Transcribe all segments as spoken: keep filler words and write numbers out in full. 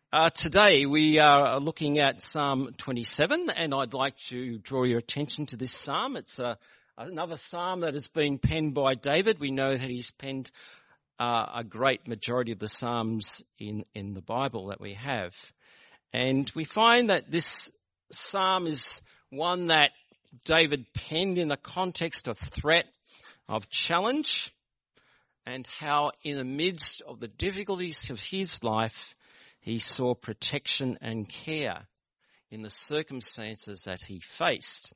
Uh, today we are looking at Psalm twenty-seven, and I'd like to draw your attention to this psalm. It's a, another psalm that has been penned by David. We know that he's penned uh, a great majority of the psalms in, in the Bible that we have. And we find that this psalm is one that David penned in the context of threat, of challenge, and how in the midst of the difficulties of his life, he saw protection and care in the circumstances that he faced.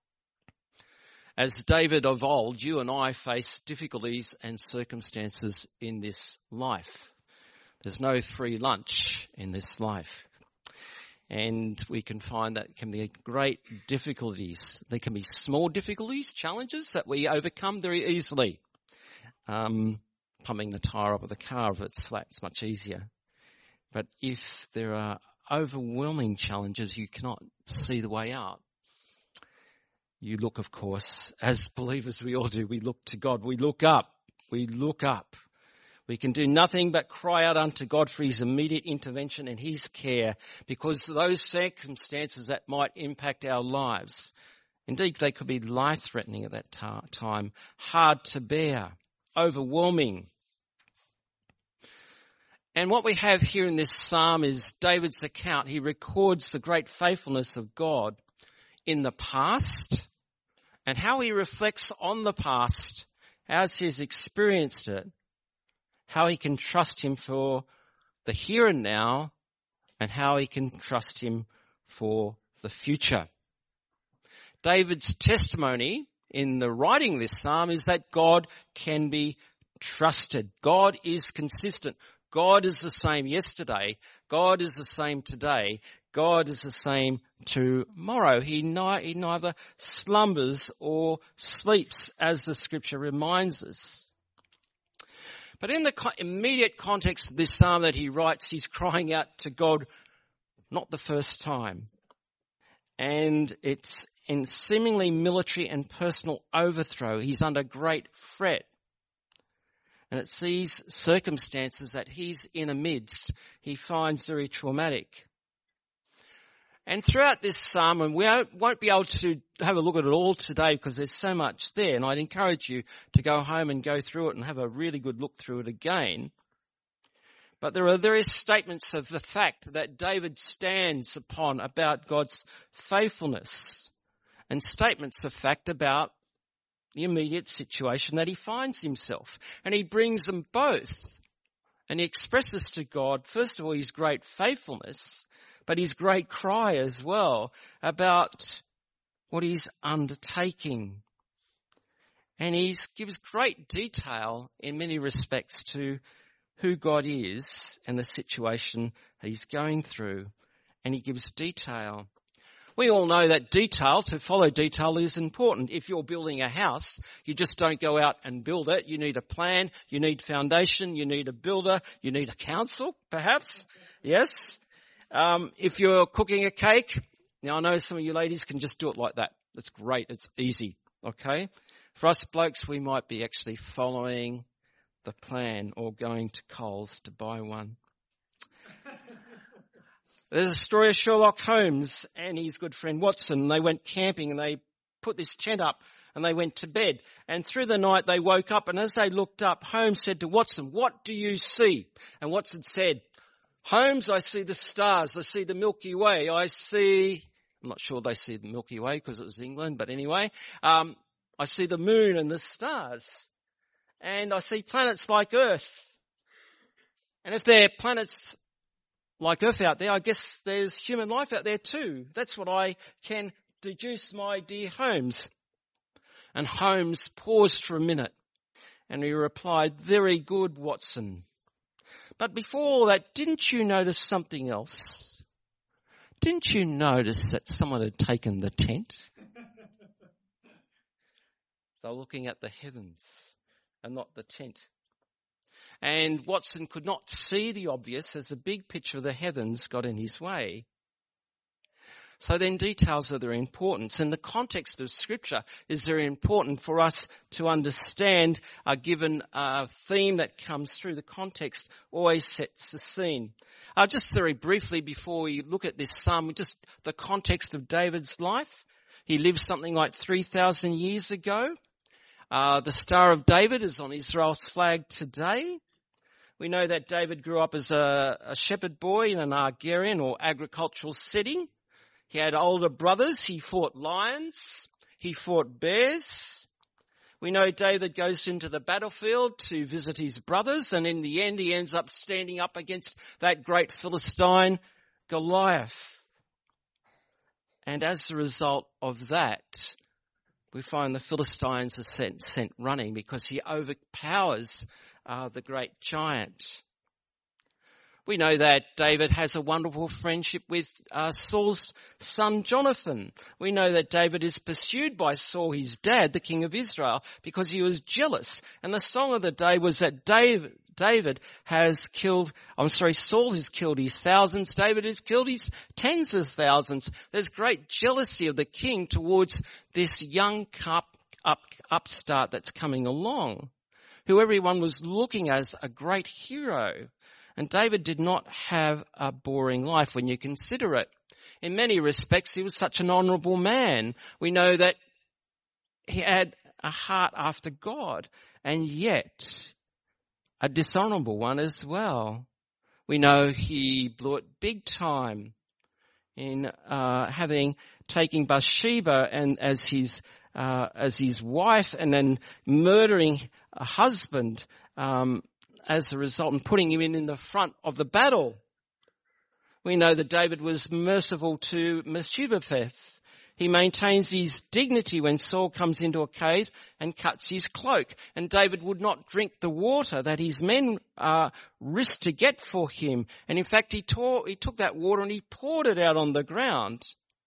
As David of old, you and I face difficulties and circumstances in this life. There's no free lunch in this life. And we can find that can be great difficulties. There can be small difficulties, challenges that we overcome very easily. Um, pumping the tyre up of the car, if it's flat, it's much easier. But if there are overwhelming challenges, you cannot see the way out. You look, of course, as believers we all do, we look to God. We look up. We look up. We can do nothing but cry out unto God for his immediate intervention and his care, because those circumstances that might impact our lives, indeed they could be life-threatening at that ta- time, hard to bear, overwhelming. And what we have here in this psalm is David's account. He records the great faithfulness of God in the past and how he reflects on the past as he's experienced it, how he can trust him for the here and now, and how he can trust him for the future. David's testimony in the writing of this psalm is that God can be trusted. God is consistent. God is the same yesterday. God is the same today. God is the same tomorrow. He, ni- he neither slumbers or sleeps, as the scripture reminds us. But in the co- immediate context of this psalm that he writes, he's crying out to God not the first time. And it's in seemingly military and personal overthrow. He's under great fret. And it's these circumstances that he's in amidst he finds very traumatic. And throughout this psalm, and we won't be able to have a look at it all today because there's so much there, and I'd encourage you to go home and go through it and have a really good look through it again. But there are various statements of the fact that David stands upon about God's faithfulness, and statements of fact about the immediate situation that he finds himself. And he brings them both. And he expresses to God, first of all, his great faithfulness, but his great cry as well about what he's undertaking. And he gives great detail in many respects to who God is and the situation that he's going through. And he gives detail. We all know that detail, to follow detail, is important. If you're building a house, you just don't go out and build it. You need a plan, you need foundation, you need a builder, you need a council, perhaps. Yes. Um, if you're cooking a cake, now I know some of you ladies can just do it like that. That's great. It's easy. Okay. For us blokes, we might be actually following the plan or going to Coles to buy one. There's a story of Sherlock Holmes and his good friend Watson. They went camping and they put this tent up and they went to bed. And through the night they woke up, and as they looked up, Holmes said to Watson, "What do you see?" And Watson said, "Holmes, I see the stars. I see the Milky Way. I see..." I'm not sure they see the Milky Way because it was England, but anyway. Um, "I see the moon and the stars. And I see planets like Earth. And if they're planets like Earth out there, I guess there's human life out there too. That's what I can deduce, my dear Holmes." And Holmes paused for a minute and he replied, "Very good, Watson. But before all that, didn't you notice something else? Didn't you notice that someone had taken the tent?" They were looking at the heavens and not the tent. And Watson could not see the obvious as the big picture of the heavens got in his way. So then details are very important. And the context of Scripture is very important for us to understand a given uh, theme that comes through. The context always sets the scene. Uh, just very briefly before we look at this psalm, just the context of David's life. He lived something like three thousand years ago. Uh, the Star of David is on Israel's flag today. We know that David grew up as a, a shepherd boy in an agrarian or agricultural setting. He had older brothers. He fought lions. He fought bears. We know David goes into the battlefield to visit his brothers, and in the end he ends up standing up against that great Philistine, Goliath. And as a result of that, we find the Philistines are sent, sent running because he overpowers uh, the great giant. We know that David has a wonderful friendship with uh, Saul's son Jonathan. We know that David is pursued by Saul, his dad, the king of Israel, because he was jealous. And the song of the day was that David, David has killed, I'm sorry, Saul has killed his thousands, David has killed his tens of thousands. There's great jealousy of the king towards this young up, up, upstart that's coming along, who everyone was looking as a great hero. And David did not have a boring life when you consider it. In many respects, he was such an honourable man. We know that he had a heart after God, and yet a dishonourable one as well. We know he blew it big time in uh, having taking Bathsheba and as his uh, as his wife, and then murdering a husband. Um, as a result, and putting him in, in the front of the battle. We know that David was merciful to Mephibosheth. He maintains his dignity when Saul comes into a cave and cuts his cloak. And David would not drink the water that his men uh, risked to get for him. And in fact, he, tore, he took that water and he poured it out on the ground.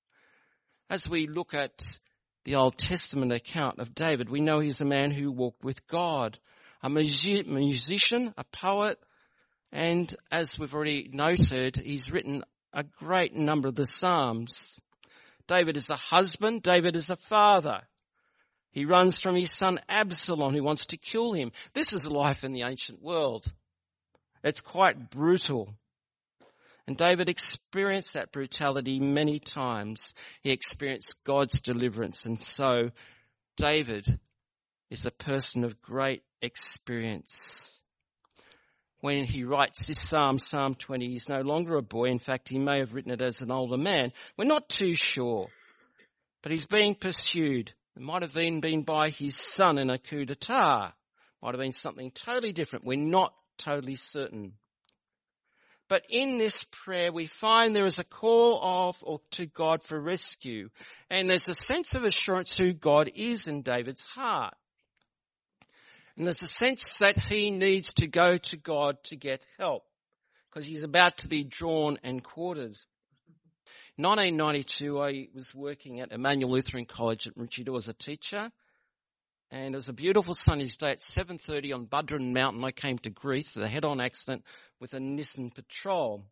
As we look at the Old Testament account of David, we know he's a man who walked with God. A musician, a poet, and as we've already noted, he's written a great number of the Psalms. David is a husband, David is a father. He runs from his son Absalom, who wants to kill him. This is life in the ancient world. It's quite brutal. And David experienced that brutality many times. He experienced God's deliverance, and so David is a person of great experience. When he writes this psalm, Psalm twenty, he's no longer a boy. In fact, he may have written it as an older man. We're not too sure. But he's being pursued. It might have been, been by his son in a coup d'etat. Might have been something totally different. We're not totally certain. But in this prayer, we find there is a call of or to God for rescue. And there's a sense of assurance who God is in David's heart. And there's a sense that he needs to go to God to get help because he's about to be drawn and quartered. In nineteen ninety-two, I was working at Emmanuel Lutheran College at Maroochydore as a teacher. And it was a beautiful sunny day at seven thirty on Budron Mountain. I came to grief with a head-on accident with a Nissan Patrol.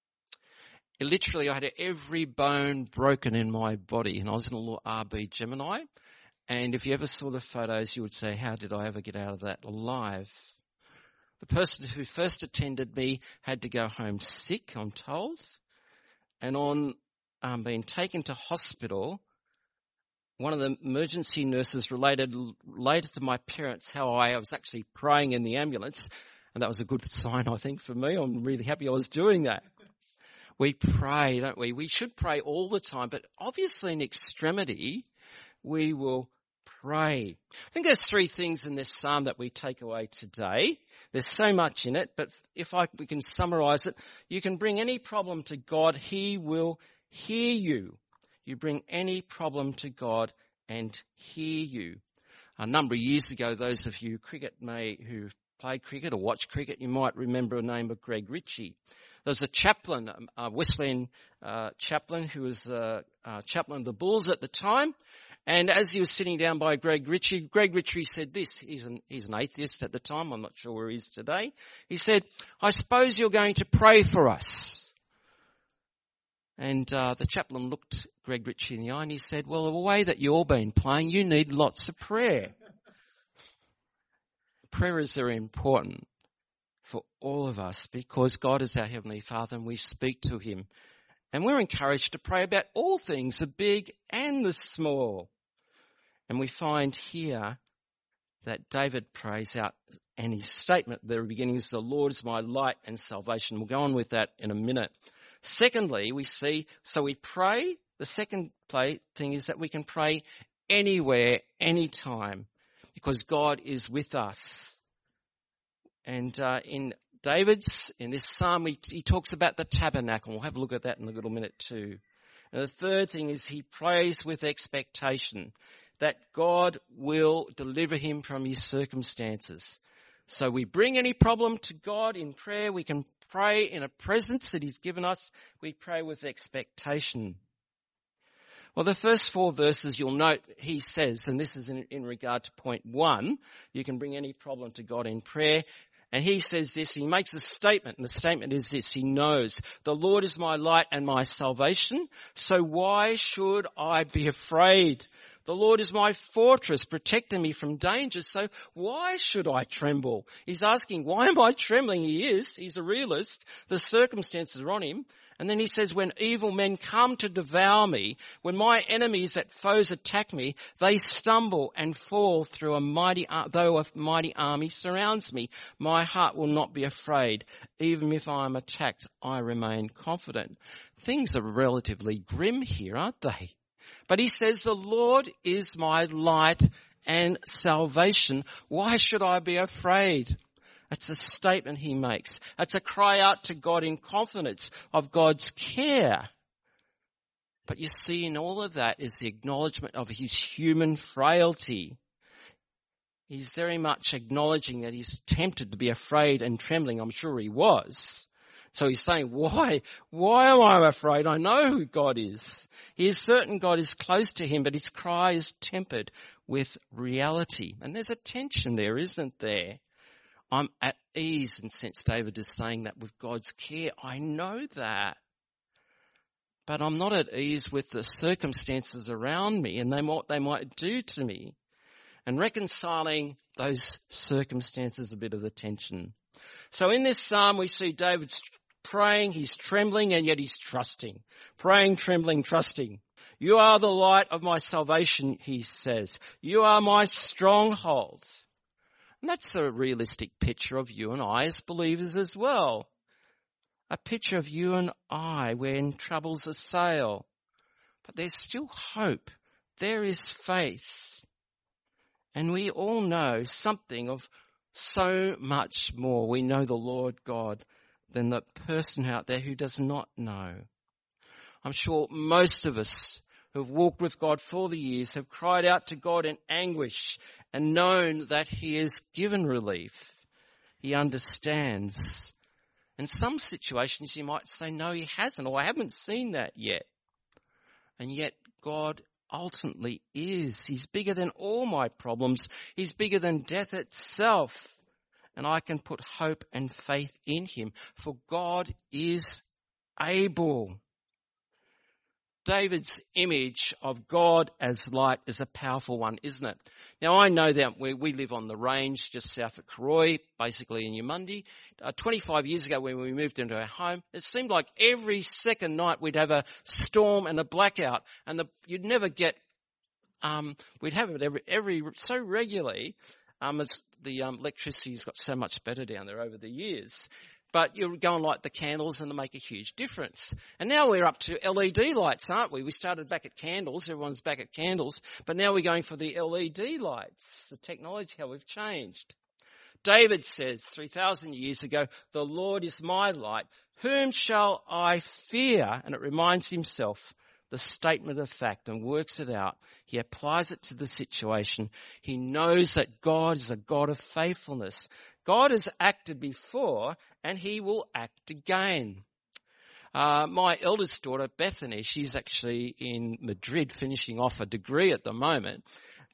It literally, I had every bone broken in my body, and I was in a little R B Gemini. And if you ever saw the photos, you would say, how did I ever get out of that alive? The person who first attended me had to go home sick, I'm told. And on um, being taken to hospital, one of the emergency nurses related later to my parents how I was actually praying in the ambulance. And that was a good sign, I think, for me. I'm really happy I was doing that. We pray, don't we? We should pray all the time. But obviously in extremity, we will pray. I think there's three things in this psalm that we take away today. There's so much in it, but if I, we can summarize it, you can bring any problem to God, he will hear you. You bring any problem to God and hear you. A number of years ago, those of you cricket may who played cricket or watched cricket, you might remember a name of Greg Ritchie. There was a chaplain, a Wesleyan uh, chaplain who was a, a chaplain of the Bulls at the time. And as he was sitting down by Greg Ritchie, Greg Ritchie said this. He's an, he's an atheist at the time. I'm not sure where he is today. He said, I suppose you're going to pray for us. And uh, the chaplain looked Greg Ritchie in the eye and he said, well, the way that you've been playing, you need lots of prayer. Prayers are important for all of us because God is our Heavenly Father and we speak to him. And we're encouraged to pray about all things, the big and the small. And we find here that David prays out, and his statement at the beginning is, the Lord is my light and salvation. We'll go on with that in a minute. Secondly, we see, so we pray. The second play thing is that we can pray anywhere, anytime, because God is with us. And uh, in David's, in this psalm, he, he talks about the tabernacle. We'll have a look at that in a little minute too. And the third thing is he prays with expectation that God will deliver him from his circumstances. So we bring any problem to God in prayer. We can pray in a presence that he's given us. We pray with expectation. Well, the first four verses, you'll note he says, and this is in, in regard to point one, you can bring any problem to God in prayer. And he says this, he makes a statement, and the statement is this, he knows, the Lord is my light and my salvation, so why should I be afraid? The Lord is my fortress, protecting me from danger, so why should I tremble? He's asking, why am I trembling? He is, he's a realist, the circumstances are on him. And then he says, when evil men come to devour me, when my enemies that foes attack me, they stumble and fall through a mighty, though a mighty army surrounds me. My heart will not be afraid. Even if I am attacked, I remain confident. Things are relatively grim here, aren't they? But he says, the Lord is my light and salvation. Why should I be afraid? That's a statement he makes. That's a cry out to God in confidence of God's care. But you see, in all of that is the acknowledgement of his human frailty. He's very much acknowledging that he's tempted to be afraid and trembling. I'm sure he was. So he's saying, why? Why am I afraid? I know who God is. He is certain God is close to him, but his cry is tempered with reality. And there's a tension there, isn't there? I'm at ease, and since David is saying that with God's care, I know that. But I'm not at ease with the circumstances around me and they, what they might do to me. And reconciling those circumstances, a bit of the tension. So in this psalm we see David's praying, he's trembling, and yet he's trusting. Praying, trembling, trusting. You are the light of my salvation, he says. You are my stronghold. And that's a realistic picture of you and I as believers as well. A picture of you and I when troubles assail. But there's still hope. There is faith. And we all know something of so much more. We know the Lord God than the person out there who does not know. I'm sure most of us who have walked with God for the years have cried out to God in anguish and known that he has given relief. He understands. In some situations you might say, no, he hasn't, or I haven't seen that yet. And yet God ultimately is. He's bigger than all my problems. He's bigger than death itself. And I can put hope and faith in him, for God is able. David's image of God as light is a powerful one, isn't it? Now, I know that we, we live on the range just south of Karoi, basically in Yamundi. Uh, twenty-five years ago when we moved into our home, it seemed like every second night we'd have a storm and a blackout, and the, you'd never get, um, we'd have it every, every so regularly. Um, it's, the um, electricity's got so much better down there over the years. But you go and light the candles and they make a huge difference. And now we're up to L E D lights, aren't we? We started back at candles. Everyone's back at candles. But now we're going for the L E D lights. The technology, how we've changed. David says three thousand years ago, the Lord is my light. Whom shall I fear? And it reminds himself the statement of fact and works it out. He applies it to the situation. He knows that God is a God of faithfulness. God has acted before and he will act again. Uh, my eldest daughter, Bethany, she's actually in Madrid finishing off a degree at the moment.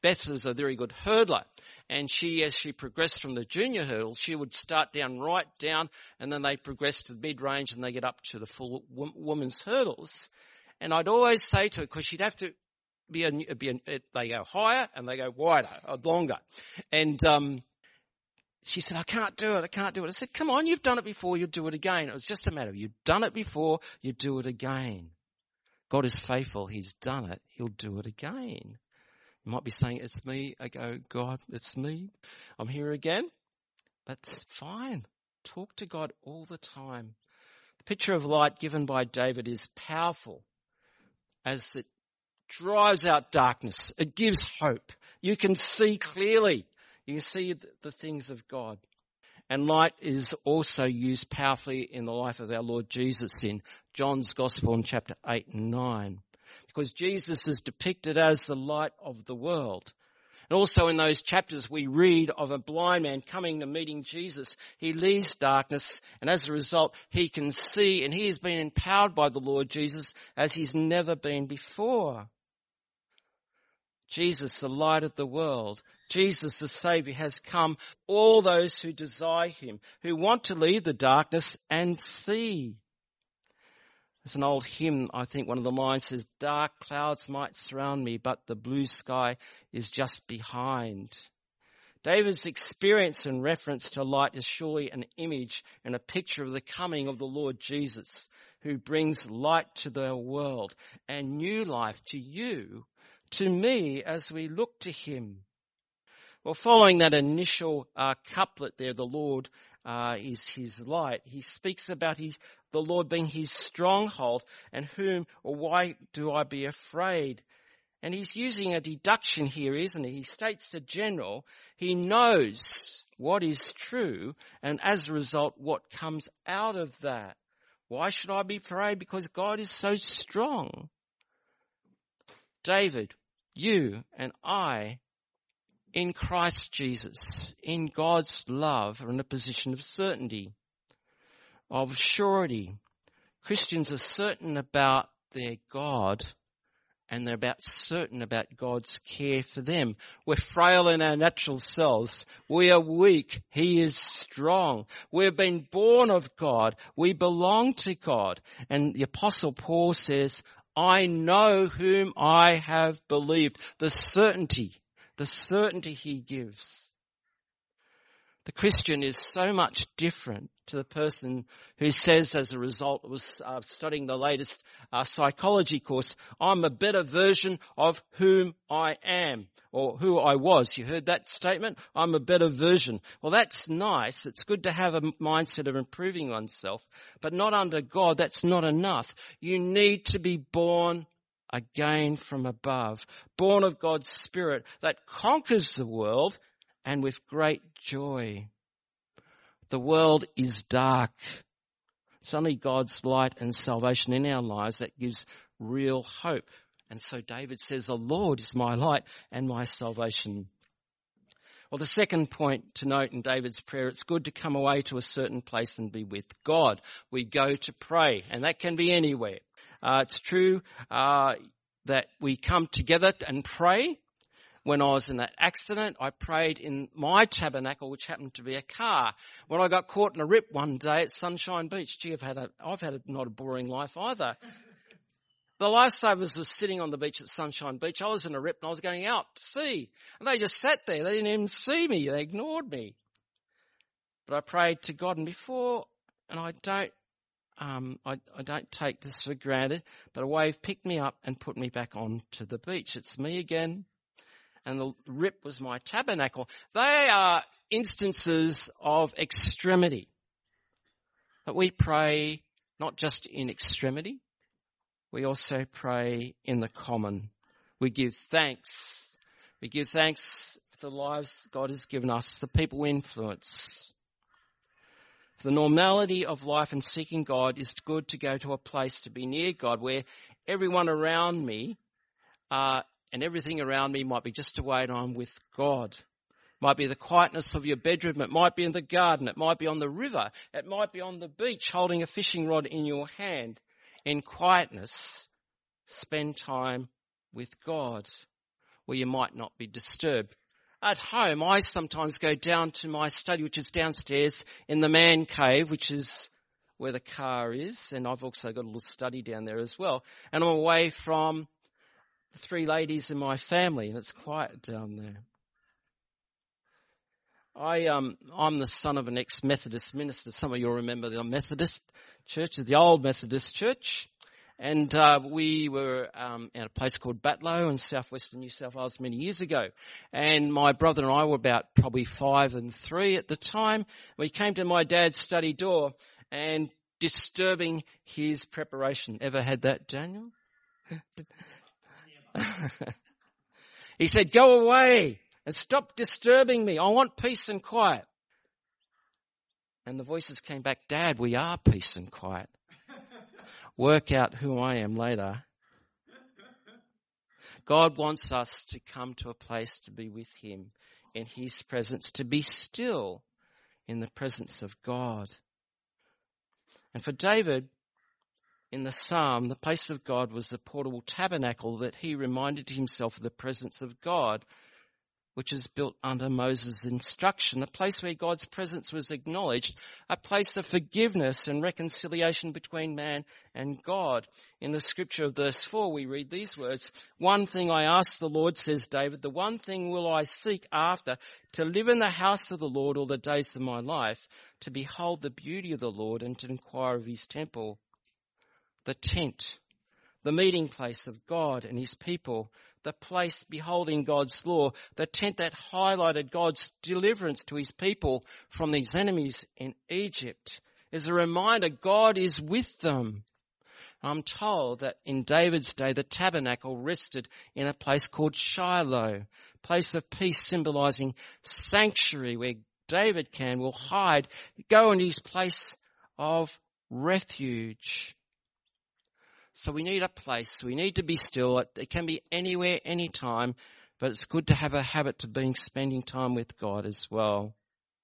Beth was a very good hurdler. And she, as she progressed from the junior hurdles, she would start down right down, and then they progress to the mid-range and they get up to the full w- woman's hurdles. And I'd always say to her, because she'd have to be a, be a, they go higher and they go wider, or longer. And, um, she said, I can't do it, I can't do it. I said, come on, you've done it before, you'll do it again. It was just a matter of you've done it before, you do it again. God is faithful, he's done it, he'll do it again. You might be saying, it's me. I go, God, it's me. I'm here again. That's fine. Talk to God all the time. The picture of light given by David is powerful as it drives out darkness. It gives hope. You can see clearly. You can see the things of God. And light is also used powerfully in the life of our Lord Jesus in John's Gospel in chapter eight and nine. Because Jesus is depicted as the light of the world. And also in those chapters we read of a blind man coming to meeting Jesus. He leaves darkness, and as a result he can see, and he has been empowered by the Lord Jesus as he's never been before. Jesus, the light of the world. Jesus, the Saviour, has come. All those who desire him, who want to leave the darkness and see. There's an old hymn, I think one of the lines says, dark clouds might surround me, but the blue sky is just behind. David's experience and reference to light is surely an image and a picture of the coming of the Lord Jesus, who brings light to the world and new life to you, to me, as we look to him. Well, following that initial uh, couplet there, the Lord uh, is his light, he speaks about his, the Lord being his stronghold, and whom or why do I be afraid? And he's using a deduction here, isn't he? He states the general, he knows what is true, and as a result, what comes out of that. Why should I be afraid? Because God is so strong. David, you and I, in Christ Jesus, in God's love, are in a position of certainty, of surety. Christians are certain about their God, and they're about certain about God's care for them. We're frail in our natural selves. We are weak. He is strong. We've been born of God. We belong to God. And the Apostle Paul says, I know whom I have believed. The certainty, the certainty he gives. The Christian is so much different to the person who says, as a result of uh, studying the latest uh, psychology course, I'm a better version of whom I am, or who I was. You heard that statement? I'm a better version. Well, that's nice. It's good to have a mindset of improving oneself, but not under God. That's not enough. You need to be born again from above, born of God's Spirit that conquers the world, and with great joy. The world is dark. It's only God's light and salvation in our lives that gives real hope. And so David says, the Lord is my light and my salvation. Well, the second point to note in David's prayer, it's good to come away to a certain place and be with God. We go to pray, and that can be anywhere. Uh, it's true uh, that we come together and pray. When I was in that accident, I prayed in my tabernacle, which happened to be a car. When I got caught in a rip one day at Sunshine Beach, gee, I've had a, I've had a, not a boring life either. The lifesavers were sitting on the beach at Sunshine Beach. I was in a rip and I was going out to sea. And they just sat there. They didn't even see me. They ignored me. But I prayed to God, and before, and I don't, um, I, I don't take this for granted, but a wave picked me up and put me back onto the beach. It's me again. And the rip was my tabernacle. They are instances of extremity. But we pray not just in extremity, we also pray in the common. We give thanks. We give thanks for the lives God has given us, the people we influence. For the normality of life and seeking God, is good to go to a place to be near God where everyone around me uh and everything around me might be just a way and I'm with God. It might be the quietness of your bedroom. It might be in the garden. It might be on the river. It might be on the beach holding a fishing rod in your hand. In quietness, spend time with God. where you might not be disturbed. At home, I sometimes go down to my study, which is downstairs in the man cave, which is where the car is. And I've also got a little study down there as well. And I'm away from the three ladies in my family, and it's quiet down there. I, um, I'm the son of an ex-Methodist minister. Some of you will remember the Methodist church, the old Methodist church. And, uh, we were, um, at a place called Batlow in southwestern New South Wales many years ago. And my brother and I were about probably five and three at the time. We came to my dad's study door and disturbing his preparation. Ever had that, Daniel? He said, "Go away and stop disturbing me. I want peace and quiet." And the voices came back, "Dad, we are peace and quiet. Work out who I am later." God wants us to come to a place to be with him in his presence, to be still in the presence of God. And for David, in the psalm, the place of God was the portable tabernacle that he reminded himself of the presence of God, which is built under Moses' instruction, a place where God's presence was acknowledged, a place of forgiveness and reconciliation between man and God. In the scripture of verse four, we read these words, "One thing I ask the Lord," says David, "the one thing will I seek after, to live in the house of the Lord all the days of my life, to behold the beauty of the Lord and to inquire of his temple." The tent, the meeting place of God and his people, the place beholding God's law, the tent that highlighted God's deliverance to his people from these enemies in Egypt, is a reminder God is with them. I'm told that in David's day, the tabernacle rested in a place called Shiloh, place of peace symbolizing sanctuary where David can, will hide, go in his place of refuge. So we need a place. We need to be still. It can be anywhere, anytime, but it's good to have a habit of being spending time with God as well.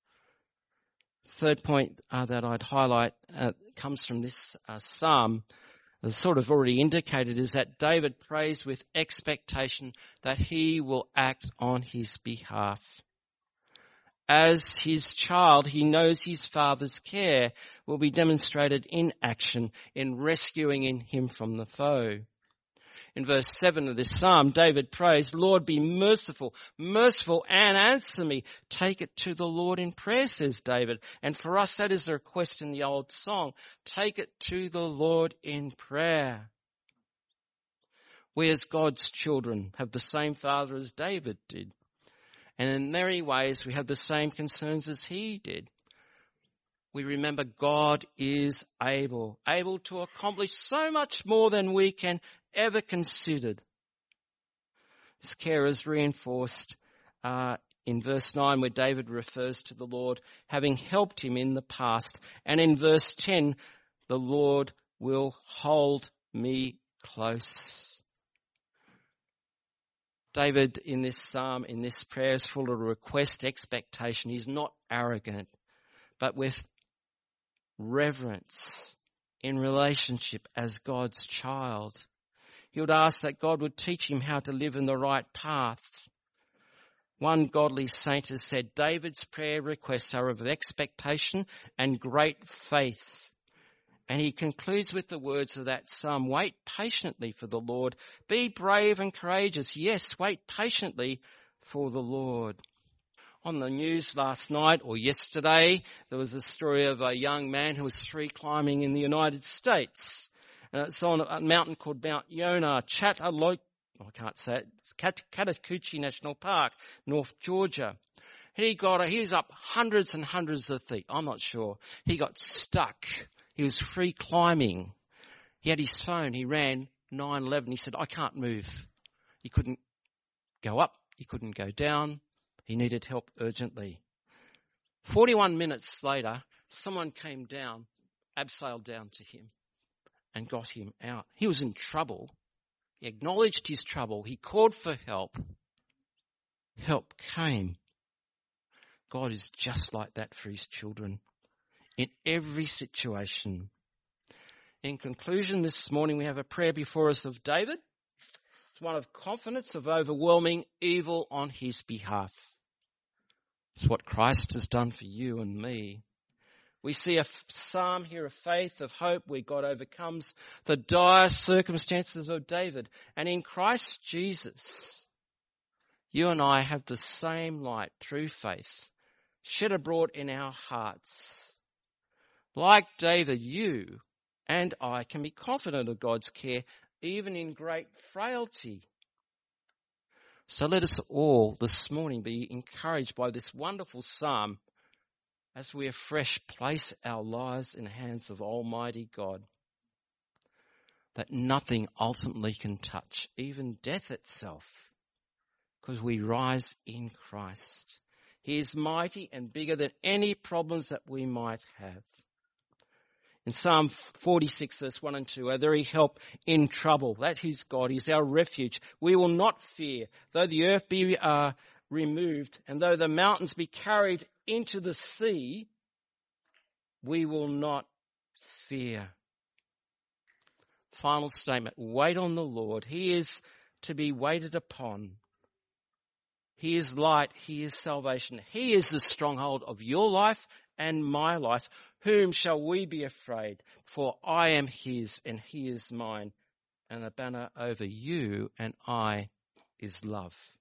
Third point uh, that I'd highlight uh, comes from this uh, psalm, as sort of already indicated, is that David prays with expectation that he will act on his behalf. As his child, he knows his father's care will be demonstrated in action in rescuing him from the foe. In verse seven of this psalm, David prays, "Lord, be merciful, merciful, and answer me." Take it to the Lord in prayer, says David. And for us, that is the request in the old song. Take it to the Lord in prayer. We as God's children have the same Father as David did. And in many ways, we have the same concerns as he did. We remember God is able, able to accomplish so much more than we can ever consider. This care is reinforced uh, in verse nine, where David refers to the Lord having helped him in the past. And in verse ten, the Lord will hold me close. David in this psalm, in this prayer, is full of request, expectation. He's not arrogant, but with reverence in relationship as God's child. He would ask that God would teach him how to live in the right path. One godly saint has said, David's prayer requests are of expectation and great faith. And he concludes with the words of that psalm, "Wait patiently for the Lord. Be brave and courageous. Yes, wait patiently for the Lord." On the news last night or yesterday, there was a story of a young man who was free climbing in the United States. And it's on a mountain called Mount Yonah, Chattahoochee, oh, I can't say it, it's Chattahoochee National Park, North Georgia. He got, he was up hundreds and hundreds of feet, I'm not sure. He got stuck. He was free climbing. He had his phone. He ran nine eleven. He said, "I can't move." He couldn't go up. He couldn't go down. He needed help urgently. forty-one minutes later, someone came down, abseiled down to him and got him out. He was in trouble. He acknowledged his trouble. He called for help. Help came. God is just like that for his children in every situation. In conclusion, this morning we have a prayer before us of David. It's one of confidence, of overwhelming evil on his behalf. It's what Christ has done for you and me. We see a psalm here of faith, of hope, where God overcomes the dire circumstances of David. And in Christ Jesus, you and I have the same light through faith shed abroad in our hearts. Like David, you and I can be confident of God's care, even in great frailty. So let us all this morning be encouraged by this wonderful psalm as we afresh place our lives in the hands of Almighty God, that nothing ultimately can touch, even death itself, because we rise in Christ. He is mighty and bigger than any problems that we might have. In Psalm forty-six, verse one and two, our very help in trouble. That is God. He's our refuge. We will not fear, though the earth be uh, removed, and though the mountains be carried into the sea, we will not fear. Final statement. Wait on the Lord. He is to be waited upon. He is light. He is salvation. He is the stronghold of your life and my life. Whom shall we be afraid? For I am his and he is mine. And the banner over you and I is love.